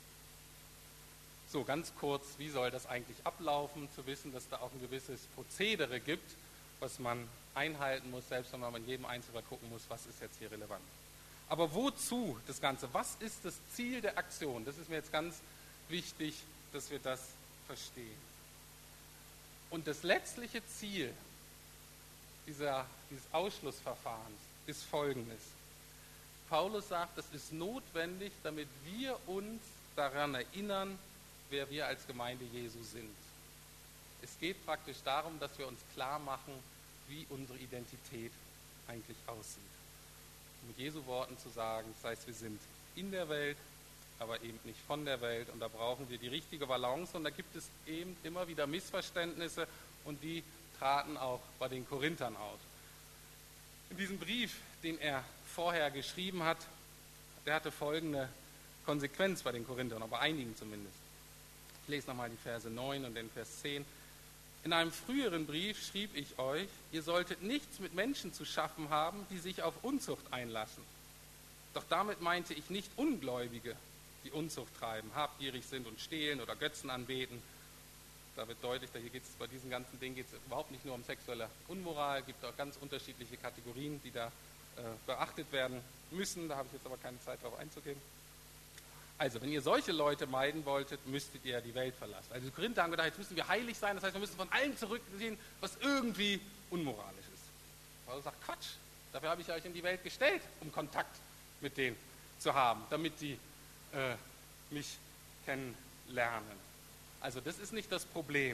So, ganz kurz, wie soll das eigentlich ablaufen, zu wissen, dass da auch ein gewisses Prozedere gibt, was man einhalten muss, selbst wenn man in jedem Einzelfall gucken muss, was ist jetzt hier relevant. Aber wozu das Ganze? Was ist das Ziel der Aktion? Das ist mir jetzt ganz wichtig, dass wir das verstehen. Und das letztliche Ziel dieser, dieses Ausschlussverfahrens ist folgendes. Paulus sagt, es ist notwendig, damit wir uns daran erinnern, wer wir als Gemeinde Jesu sind. Es geht praktisch darum, dass wir uns klar machen, wie unsere Identität eigentlich aussieht. Mit Jesu Worten zu sagen, das heißt, wir sind in der Welt, aber eben nicht von der Welt. Und da brauchen wir die richtige Balance. Und da gibt es eben immer wieder Missverständnisse und die traten auch bei den Korinthern auf. In diesem Brief, den er vorher geschrieben hat, der hatte folgende Konsequenz bei den Korinthern, aber einigen zumindest. Ich lese nochmal die Verse neun und den Vers zehn. In einem früheren Brief schrieb ich euch, ihr solltet nichts mit Menschen zu schaffen haben, die sich auf Unzucht einlassen. Doch damit meinte ich nicht Ungläubige, die Unzucht treiben, habgierig sind und stehlen oder Götzen anbeten. Da wird deutlich, hier geht es bei diesen ganzen Dingen geht es überhaupt nicht nur um sexuelle Unmoral, es gibt auch ganz unterschiedliche Kategorien, die da äh, beachtet werden müssen. Da habe ich jetzt aber keine Zeit darauf einzugehen. Also, wenn ihr solche Leute meiden wolltet, müsstet ihr die Welt verlassen. Also die Korinther haben gedacht, jetzt müssen wir heilig sein, das heißt, wir müssen von allem zurückziehen, was irgendwie unmoralisch ist. Paulus sagt, Quatsch, dafür habe ich euch in die Welt gestellt, um Kontakt mit denen zu haben, damit die äh, mich kennenlernen. Also das ist nicht das Problem.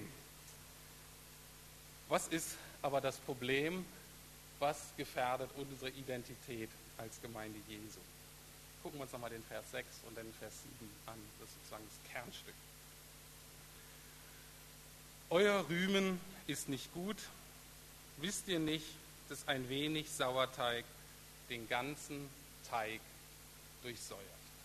Was ist aber das Problem, was gefährdet unsere Identität als Gemeinde Jesu? Gucken wir uns nochmal den Vers sechs und den Vers sieben an. Das ist sozusagen das Kernstück. Euer Rühmen ist nicht gut. Wisst ihr nicht, dass ein wenig Sauerteig den ganzen Teig durchsäuert?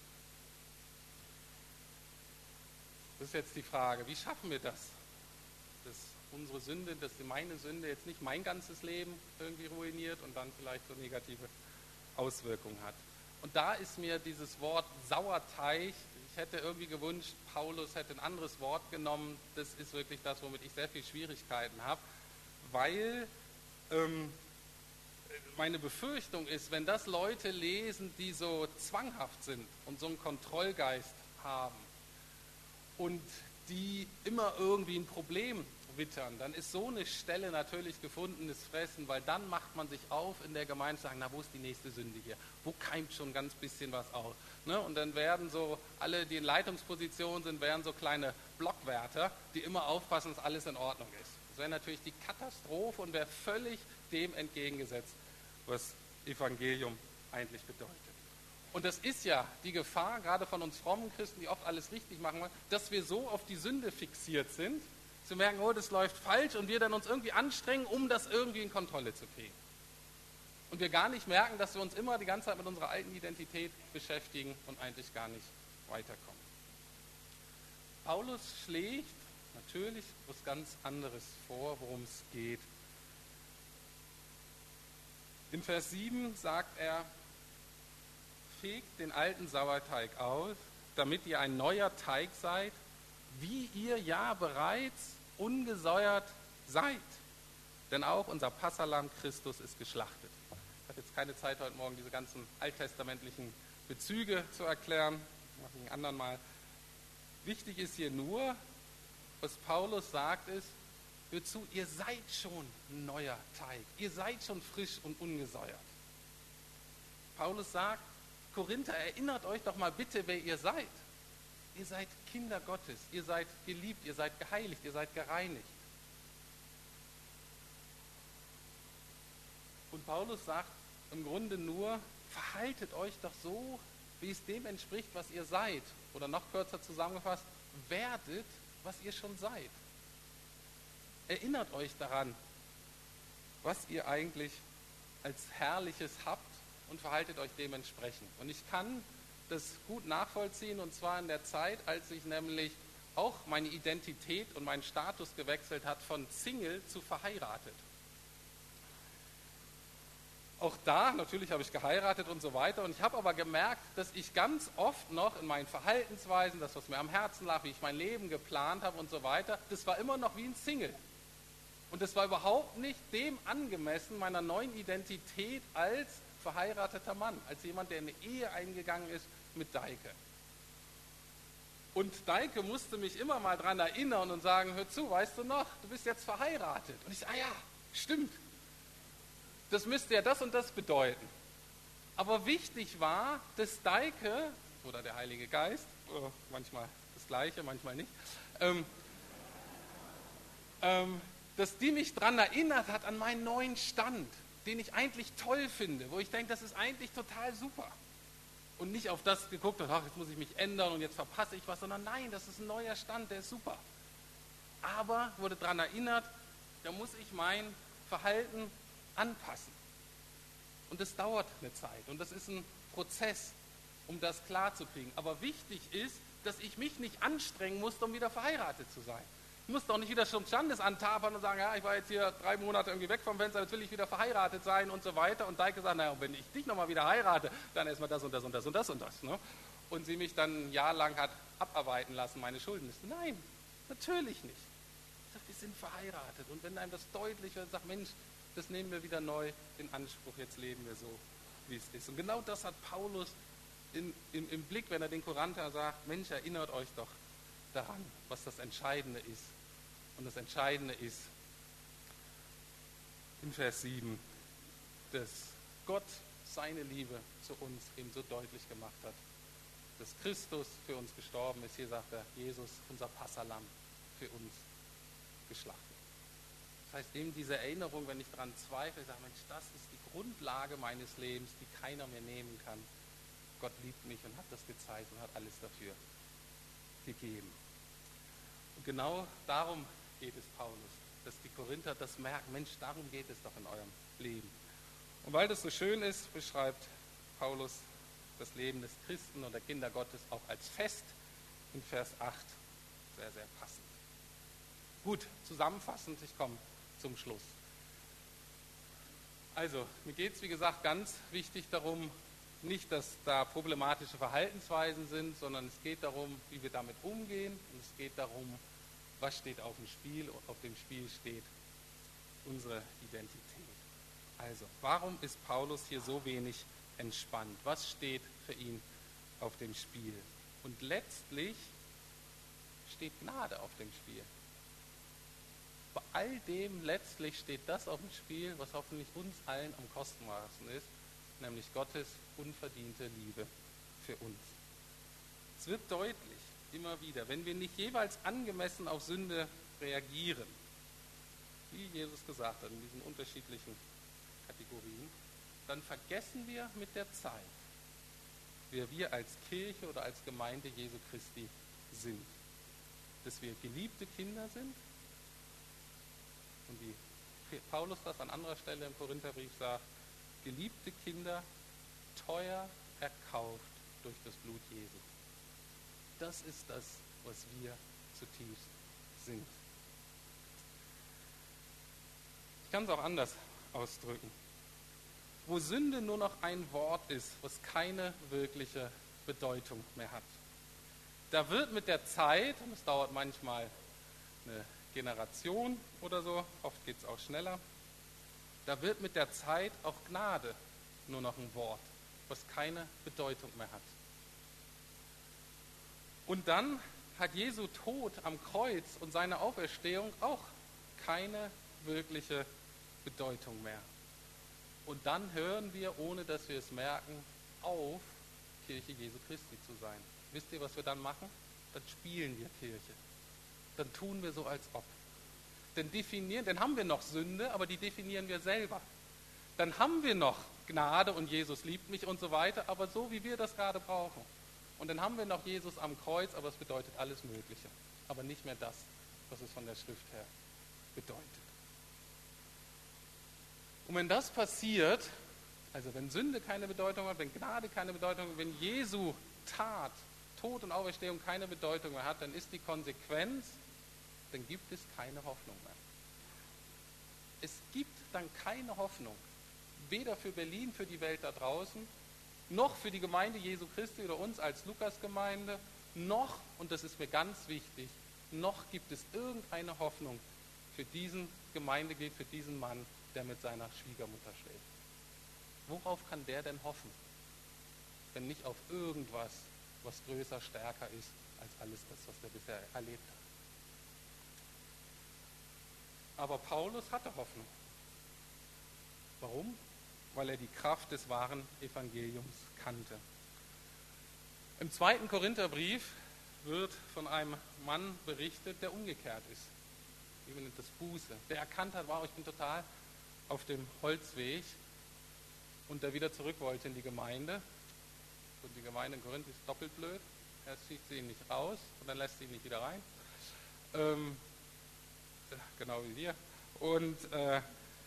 Das ist jetzt die Frage, wie schaffen wir das? Dass unsere Sünde, dass meine Sünde jetzt nicht mein ganzes Leben irgendwie ruiniert und dann vielleicht so negative Auswirkungen hat. Und da ist mir dieses Wort Sauerteig, ich hätte irgendwie gewünscht, Paulus hätte ein anderes Wort genommen. Das ist wirklich das, womit ich sehr viel Schwierigkeiten habe, weil ähm, meine Befürchtung ist, wenn das Leute lesen, die so zwanghaft sind und so einen Kontrollgeist haben und die immer irgendwie ein Problem wittern, dann ist so eine Stelle natürlich gefundenes Fressen, weil dann macht man sich auf in der Gemeinde und sagt, na, wo ist die nächste Sünde hier? Wo keimt schon ganz bisschen was auf? Ne? Und dann werden so, alle, die in Leitungspositionen sind, werden so kleine Blockwärter, die immer aufpassen, dass alles in Ordnung ist. Das wäre natürlich die Katastrophe und wäre völlig dem entgegengesetzt, was Evangelium eigentlich bedeutet. Und das ist ja die Gefahr, gerade von uns frommen Christen, die oft alles richtig machen wollen, dass wir so auf die Sünde fixiert sind, zu merken, oh, das läuft falsch und wir dann uns irgendwie anstrengen, um das irgendwie in Kontrolle zu kriegen. Und wir gar nicht merken, dass wir uns immer die ganze Zeit mit unserer alten Identität beschäftigen und eigentlich gar nicht weiterkommen. Paulus schlägt natürlich was ganz anderes vor, worum es geht. In Vers sieben sagt er, fegt den alten Sauerteig aus, damit ihr ein neuer Teig seid, wie ihr ja bereits ungesäuert seid. Denn auch unser Passahlamm Christus ist geschlachtet. Ich habe jetzt keine Zeit, heute Morgen diese ganzen alttestamentlichen Bezüge zu erklären. Das mache ich ein anderen Mal. Wichtig ist hier nur, was Paulus sagt, ist, hört zu, ihr seid schon ein neuer Teig. Ihr seid schon frisch und ungesäuert. Paulus sagt, Korinther, erinnert euch doch mal bitte, wer ihr seid. Ihr seid Kinder Gottes, ihr seid geliebt, ihr seid geheiligt, ihr seid gereinigt. Und Paulus sagt im Grunde nur, verhaltet euch doch so, wie es dem entspricht, was ihr seid. Oder noch kürzer zusammengefasst, werdet, was ihr schon seid. Erinnert euch daran, was ihr eigentlich als Herrliches habt und verhaltet euch dementsprechend. Und ich kann das gut nachvollziehen, und zwar in der Zeit, als ich nämlich auch meine Identität und meinen Status gewechselt hat von Single zu verheiratet. Auch da, natürlich habe ich geheiratet und so weiter, und ich habe aber gemerkt, dass ich ganz oft noch in meinen Verhaltensweisen, das, was mir am Herzen lag, wie ich mein Leben geplant habe und so weiter, das war immer noch wie ein Single. Und das war überhaupt nicht dem angemessen meiner neuen Identität als verheirateter Mann, als jemand, der in eine Ehe eingegangen ist mit Deike. Und Deike musste mich immer mal daran erinnern und sagen, hör zu, weißt du noch, du bist jetzt verheiratet. Und ich sage, ah ja, stimmt. Das müsste ja das und das bedeuten. Aber wichtig war, dass Deike, oder der Heilige Geist, manchmal das Gleiche, manchmal nicht, ähm, ähm, dass die mich daran erinnert hat an meinen neuen Stand, den ich eigentlich toll finde, wo ich denke, das ist eigentlich total super. und nicht auf das geguckt hat, ach, jetzt muss ich mich ändern und jetzt verpasse ich was, sondern nein, das ist ein neuer Stand, der ist super. Aber wurde daran erinnert, da muss ich mein Verhalten anpassen. Und das dauert eine Zeit und das ist ein Prozess, um das klarzukriegen. Aber wichtig ist, dass ich mich nicht anstrengen muss, um wieder verheiratet zu sein. Ich muss doch nicht wieder zum Standesamt tapern und sagen, ja, ich war jetzt hier drei Monate irgendwie weg vom Fenster, jetzt will ich wieder verheiratet sein und so weiter. Und Deike sagt, naja, wenn ich dich nochmal wieder heirate, dann erstmal das und das und das und das und das. Ne? Und sie mich dann ein Jahr lang hat abarbeiten lassen, meine Schuldenliste. Nein, natürlich nicht. Ich sage, wir sind verheiratet. Und wenn einem das deutlich wird, sagt, Mensch, das nehmen wir wieder neu in Anspruch, jetzt leben wir so, wie es ist. Und genau das hat Paulus in, in, im Blick, wenn er den Korinther sagt, Mensch, erinnert euch doch daran, was das Entscheidende ist. Und das Entscheidende ist in Vers sieben, dass Gott seine Liebe zu uns eben so deutlich gemacht hat, dass Christus für uns gestorben ist. Hier sagt er, Jesus, unser Passahlamm, für uns geschlachtet. Das heißt, eben diese Erinnerung, wenn ich daran zweifle, ich sage, Mensch, das ist die Grundlage meines Lebens, die keiner mehr nehmen kann. Gott liebt mich und hat das gezeigt und hat alles dafür gegeben. Und genau darum geht es Paulus, dass die Korinther das merken, Mensch, darum geht es doch in eurem Leben. Und weil das so schön ist, beschreibt Paulus das Leben des Christen und der Kinder Gottes auch als Fest in Vers acht. Sehr, sehr passend. Gut, zusammenfassend, ich komme zum Schluss. Also, mir geht es, wie gesagt, ganz wichtig darum, nicht, dass da problematische Verhaltensweisen sind, sondern es geht darum, wie wir damit umgehen und es geht darum, was steht auf dem Spiel. Und auf dem Spiel steht unsere Identität. Also, warum ist Paulus hier so wenig entspannt? Was steht für ihn auf dem Spiel? Und letztlich steht Gnade auf dem Spiel. Bei all dem letztlich steht das auf dem Spiel, was hoffentlich uns allen am kostbarsten ist, nämlich Gottes unverdiente Liebe für uns. Es wird deutlich, immer wieder, wenn wir nicht jeweils angemessen auf Sünde reagieren, wie Jesus gesagt hat, in diesen unterschiedlichen Kategorien, dann vergessen wir mit der Zeit, wer wir als Kirche oder als Gemeinde Jesu Christi sind. Dass wir geliebte Kinder sind und wie Paulus das an anderer Stelle im Korintherbrief sagt, geliebte Kinder, teuer erkauft durch das Blut Jesu. Das ist das, was wir zutiefst sind. Ich kann es auch anders ausdrücken. Wo Sünde nur noch ein Wort ist, was keine wirkliche Bedeutung mehr hat. Da wird mit der Zeit, und es dauert manchmal eine Generation oder so, oft geht es auch schneller, da wird mit der Zeit auch Gnade nur noch ein Wort, was keine Bedeutung mehr hat. Und dann hat Jesu Tod am Kreuz und seine Auferstehung auch keine wirkliche Bedeutung mehr. Und dann hören wir, ohne dass wir es merken, auf, Kirche Jesu Christi zu sein. Wisst ihr, was wir dann machen? Dann spielen wir Kirche. Dann tun wir so, als ob. Dann definieren, dann haben wir noch Sünde, aber die definieren wir selber. Dann haben wir noch Gnade und Jesus liebt mich und so weiter, aber so, wie wir das gerade brauchen. Und dann haben wir noch Jesus am Kreuz, aber es bedeutet alles Mögliche. Aber nicht mehr das, was es von der Schrift her bedeutet. Und wenn das passiert, also wenn Sünde keine Bedeutung hat, wenn Gnade keine Bedeutung hat, wenn Jesu Tat, Tod und Auferstehung keine Bedeutung mehr hat, dann ist die Konsequenz, dann gibt es keine Hoffnung mehr. Es gibt dann keine Hoffnung, weder für Berlin, für die Welt da draußen, noch für die Gemeinde Jesu Christi oder uns als Lukas-Gemeinde, noch, und das ist mir ganz wichtig, noch gibt es irgendeine Hoffnung für diesen Gemeindeglied, für diesen Mann, der mit seiner Schwiegermutter schläft. Worauf kann der denn hoffen, wenn nicht auf irgendwas, was größer, stärker ist als alles das, was er bisher erlebt hat? Aber Paulus hatte Hoffnung. Warum? Weil er die Kraft des wahren Evangeliums kannte. Im zweiten Korintherbrief wird von einem Mann berichtet, der umgekehrt ist. Wie nennt das Buße. Der erkannt hat, wow, ich bin total auf dem Holzweg und der wieder zurück wollte in die Gemeinde. Und die Gemeinde in Korinth ist doppelt blöd. Erst schießt sie ihn nicht raus und dann lässt sie ihn nicht wieder rein. Ähm, genau wie wir. Und, äh,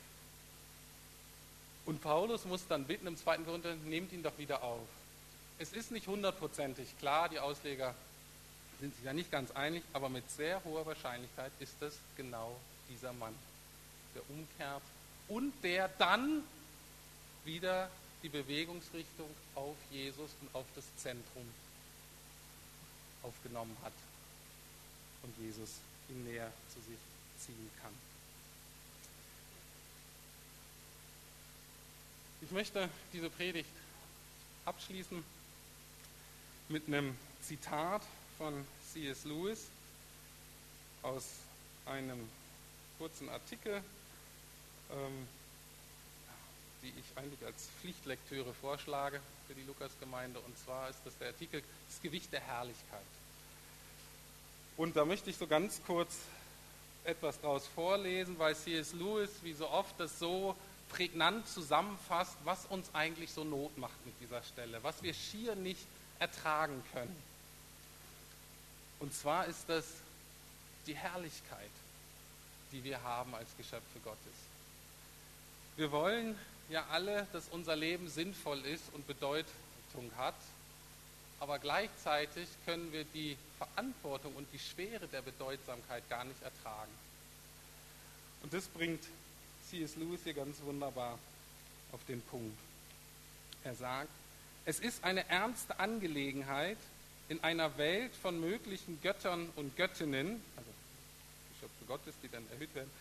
und Paulus muss dann bitten im zweiten Korinther, nehmt ihn doch wieder auf. Es ist nicht hundertprozentig klar, die Ausleger sind sich ja nicht ganz einig, aber mit sehr hoher Wahrscheinlichkeit ist das genau dieser Mann, der umkehrt und der dann wieder die Bewegungsrichtung auf Jesus und auf das Zentrum aufgenommen hat und Jesus ihn näher zu sich ziehen kann. Ich möchte diese Predigt abschließen mit einem Zitat von C S Lewis aus einem kurzen Artikel, ähm, die ich eigentlich als Pflichtlektüre vorschlage für die Lukasgemeinde. Und zwar ist das der Artikel Das Gewicht der Herrlichkeit. Und da möchte ich so ganz kurz etwas daraus vorlesen, weil C S Lewis, wie so oft, das so prägnant zusammenfasst, was uns eigentlich so Not macht mit dieser Stelle, was wir schier nicht ertragen können. Und zwar ist das die Herrlichkeit, die wir haben als Geschöpfe Gottes. Wir wollen ja alle, dass unser Leben sinnvoll ist und Bedeutung hat, aber gleichzeitig können wir die Verantwortung und die Schwere der Bedeutsamkeit gar nicht ertragen. Und das bringt C S Lewis hier ganz wunderbar auf den Punkt. Er sagt, es ist eine ernste Angelegenheit, in einer Welt von möglichen Göttern und Göttinnen, also Geschöpfe Gottes, die dann erhöht werden,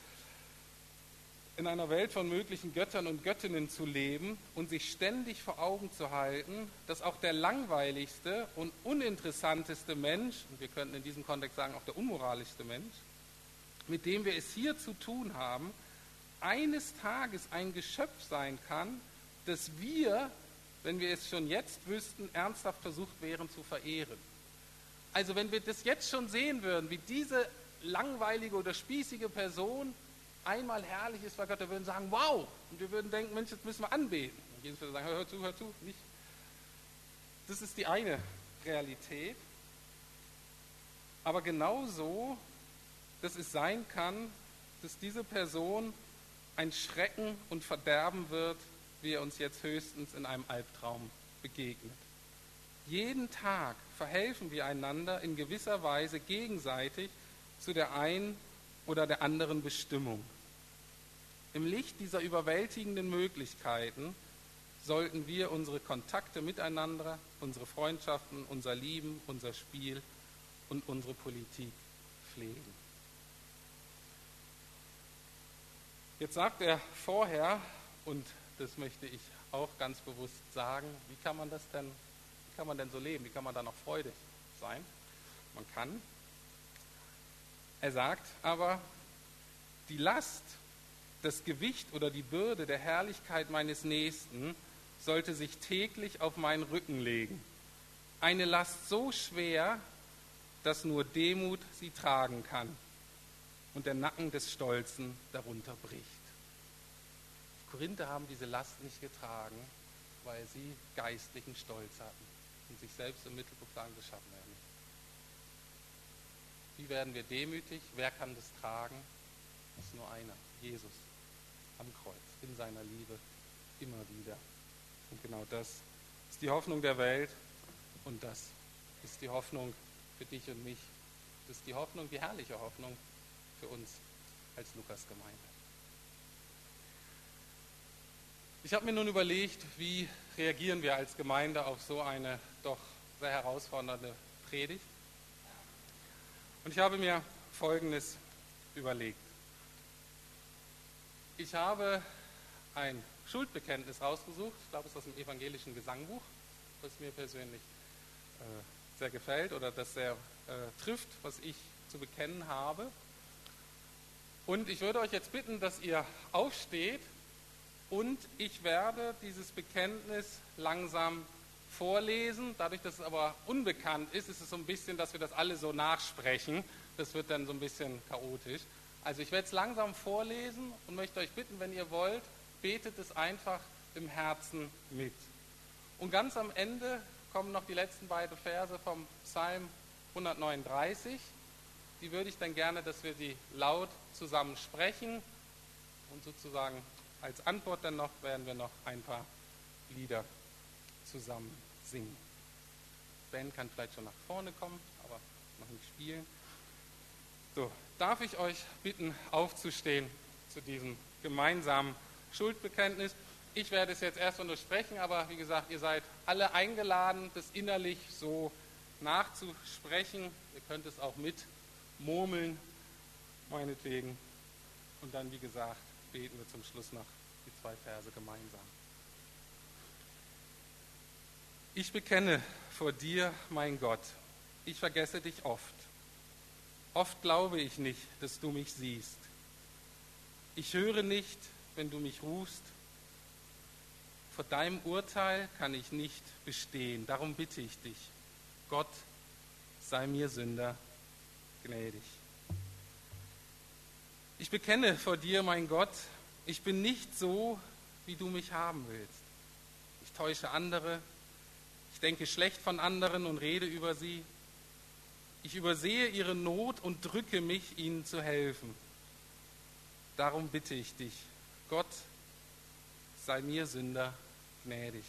in einer Welt von möglichen Göttern und Göttinnen zu leben und sich ständig vor Augen zu halten, dass auch der langweiligste und uninteressanteste Mensch, und wir könnten in diesem Kontext sagen auch der unmoralischste Mensch, mit dem wir es hier zu tun haben, eines Tages ein Geschöpf sein kann, das wir, wenn wir es schon jetzt wüssten, ernsthaft versucht wären zu verehren. Also wenn wir das jetzt schon sehen würden, wie diese langweilige oder spießige Person einmal herrlich ist, weil Gott, wir würden sagen, wow, und wir würden denken, Mensch, jetzt müssen wir anbeten. Und Jesus würde sagen, hör, hör zu, hör zu, nicht. Das ist die eine Realität. Aber genauso, dass es sein kann, dass diese Person ein Schrecken und Verderben wird, wie er uns jetzt höchstens in einem Albtraum begegnet. Jeden Tag verhelfen wir einander in gewisser Weise gegenseitig zu der einen oder der anderen Bestimmung. Im Licht dieser überwältigenden Möglichkeiten sollten wir unsere Kontakte miteinander, unsere Freundschaften, unser Lieben, unser Spiel und unsere Politik pflegen. Jetzt sagt er vorher, und das möchte ich auch ganz bewusst sagen, wie kann man das denn, wie kann man denn so leben, wie kann man da noch freudig sein? Man kann. Er sagt aber, die Last, das Gewicht oder die Bürde der Herrlichkeit meines Nächsten sollte sich täglich auf meinen Rücken legen. Eine Last so schwer, dass nur Demut sie tragen kann und der Nacken des Stolzen darunter bricht. Die Korinther haben diese Last nicht getragen, weil sie geistlichen Stolz hatten und sich selbst im Mittelpunkt sagen, das schaffen wir ja nicht. Wie werden wir demütig? Wer kann das tragen? Das ist nur einer, Jesus am Kreuz, in seiner Liebe, immer wieder. Und genau das ist die Hoffnung der Welt und das ist die Hoffnung für dich und mich. Das ist die Hoffnung, die herrliche Hoffnung für uns als Lukasgemeinde. Ich habe mir nun überlegt, wie reagieren wir als Gemeinde auf so eine doch sehr herausfordernde Predigt. Und ich habe mir Folgendes überlegt. Ich habe ein Schuldbekenntnis rausgesucht, ich glaube, es ist aus dem evangelischen Gesangbuch, was mir persönlich äh, sehr gefällt oder das sehr äh, trifft, was ich zu bekennen habe. Und ich würde euch jetzt bitten, dass ihr aufsteht und ich werde dieses Bekenntnis langsam vorlesen. Dadurch, dass es aber unbekannt ist, ist es so ein bisschen, dass wir das alle so nachsprechen. Das wird dann so ein bisschen chaotisch. Also ich werde es langsam vorlesen und möchte euch bitten, wenn ihr wollt, betet es einfach im Herzen mit. Und ganz am Ende kommen noch die letzten beiden Verse vom Psalm hundertneununddreißig. Die würde ich dann gerne, dass wir die laut zusammen sprechen. Und sozusagen als Antwort dann noch werden wir noch ein paar Lieder zusammen singen. Die Band kann vielleicht schon nach vorne kommen, aber noch nicht spielen. So, darf ich euch bitten, aufzustehen zu diesem gemeinsamen Schuldbekenntnis. Ich werde es jetzt erst nur sprechen, aber wie gesagt, ihr seid alle eingeladen, das innerlich so nachzusprechen. Ihr könnt es auch mit murmeln, meinetwegen. Und dann, wie gesagt, beten wir zum Schluss noch die zwei Verse gemeinsam. Ich bekenne vor dir, mein Gott, ich vergesse dich oft. Oft glaube ich nicht, dass du mich siehst. Ich höre nicht, wenn du mich rufst. Vor deinem Urteil kann ich nicht bestehen. Darum bitte ich dich, Gott, sei mir Sünder gnädig. Ich bekenne vor dir, mein Gott, ich bin nicht so, wie du mich haben willst. Ich täusche andere, ich denke schlecht von anderen und rede über sie. Ich übersehe ihre Not und drücke mich, ihnen zu helfen. Darum bitte ich dich, Gott, sei mir Sünder gnädig.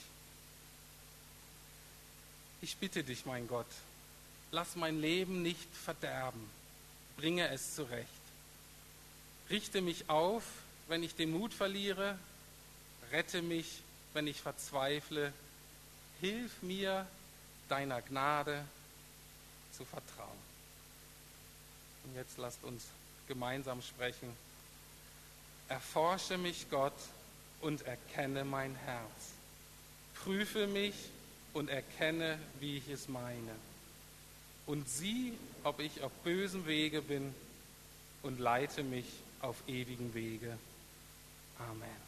Ich bitte dich, mein Gott, lass mein Leben nicht verderben, bringe es zurecht. Richte mich auf, wenn ich den Mut verliere, rette mich, wenn ich verzweifle, hilf mir, deiner Gnade zu vertrauen. Und jetzt lasst uns gemeinsam sprechen. Erforsche mich, Gott, und erkenne mein Herz. Prüfe mich und erkenne, wie ich es meine. Und sieh, ob ich auf bösem Wege bin, und leite mich auf ewigen Wege. Amen.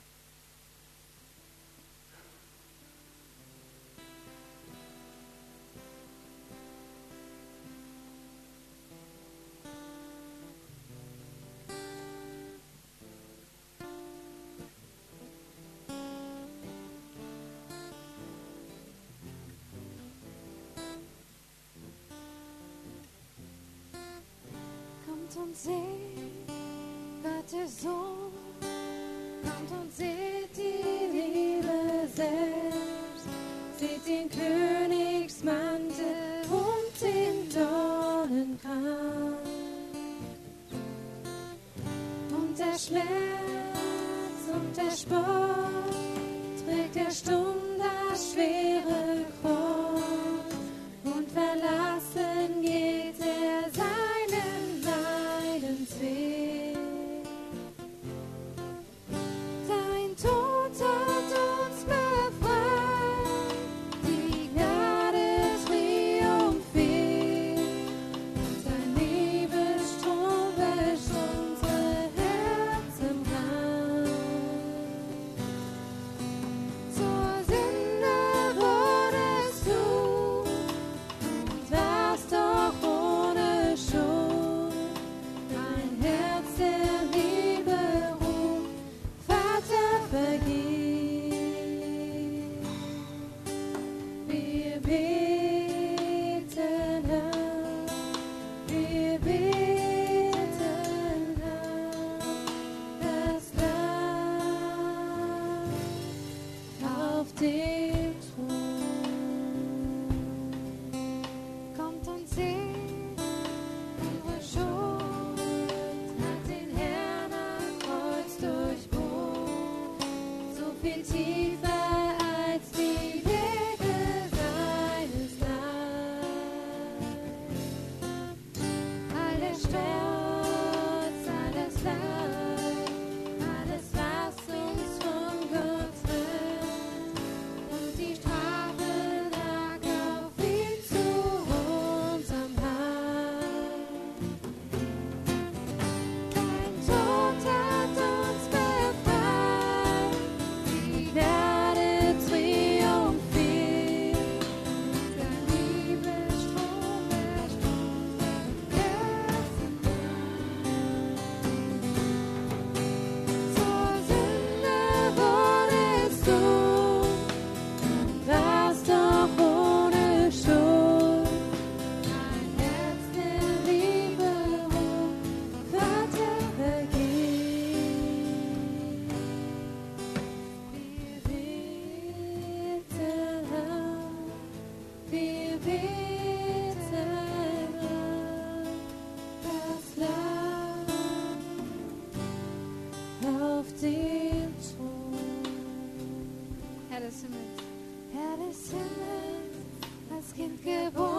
Und seht, Gottes Sohn, kommt und seht die Liebe selbst, seht den Königsmantel und den Dornenkranz. Und der Schmerz und der Spott trägt er stumm das schwere Kreuz, und verlassen geht er seinen Leidensweg. Dein Tod hat uns befreit, die Gnade triumphiert, und dein Liebesstrom wäscht unsere Herzen rein. Zur Sünde wurdest du und warst doch ohne Schuld. Dein Herz der Liebe ruft, Vater, vergib. Wir beten, Herr, wir beten, Herr, das Lamm auf dem Thron. Kommt und seht, unsere Schuld hat den Herrn am Kreuz durchbohrt, so viel tiefer als die Wege seines Leibes. All der Stolz, alles Leid, alles, was uns von Gott trennt, und die Strafe lag auf ihm zu unserem Heil. Dein Tod hat uns befreit, die Gnade Himmels, Herr des Himmels, als Kind geboren.